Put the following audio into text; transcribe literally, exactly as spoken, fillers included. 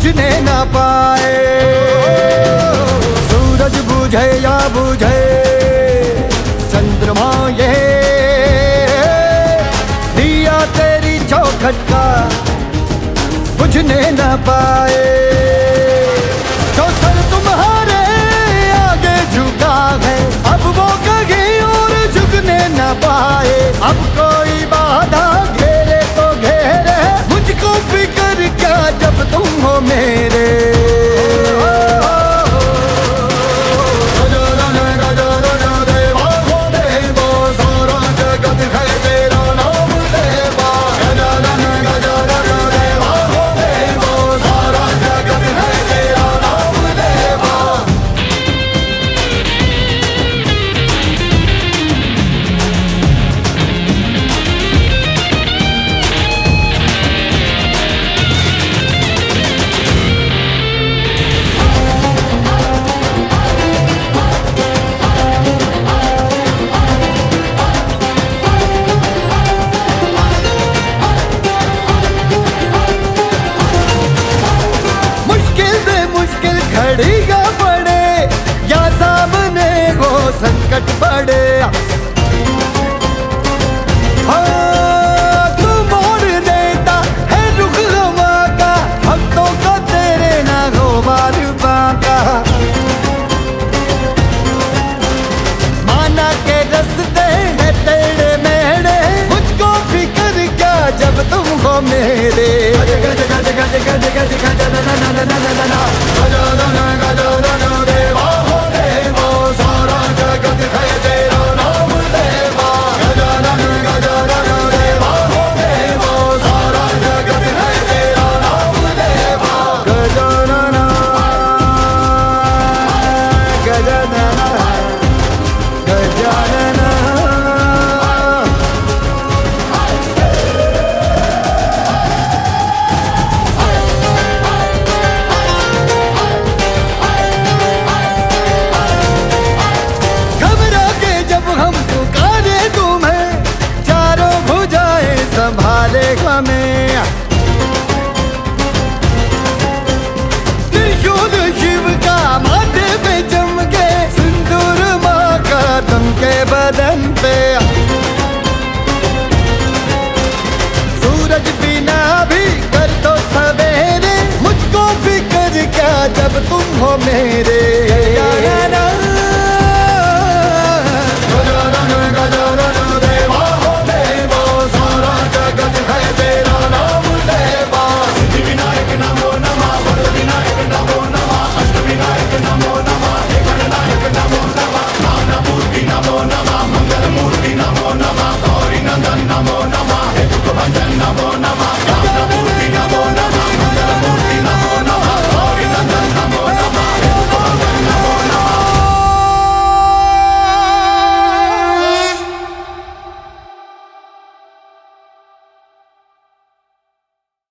बुझने ना पाए। सूरज बुझे या बुझे चंद्रमा ये, दिया तेरी चौखट का बुझने ना पाए। जो सर तुम्हारे आगे झुका है, अब वो कहीं और झुकने ना पाए। अब कोई बाधा घेरे तो घेरे, मुझको फिक्र क्या जब तुम हो मेरे। घड़ी का पड़े या सामने वो संकट पड़े, हाँ तू मोड़ देता है रुख हवा का, भक्तों का तेरे ना हो बार बाका। माना के रस्ते है तेरे मेरे, मुझको फिक्र क्या जब तुम हो मेरे।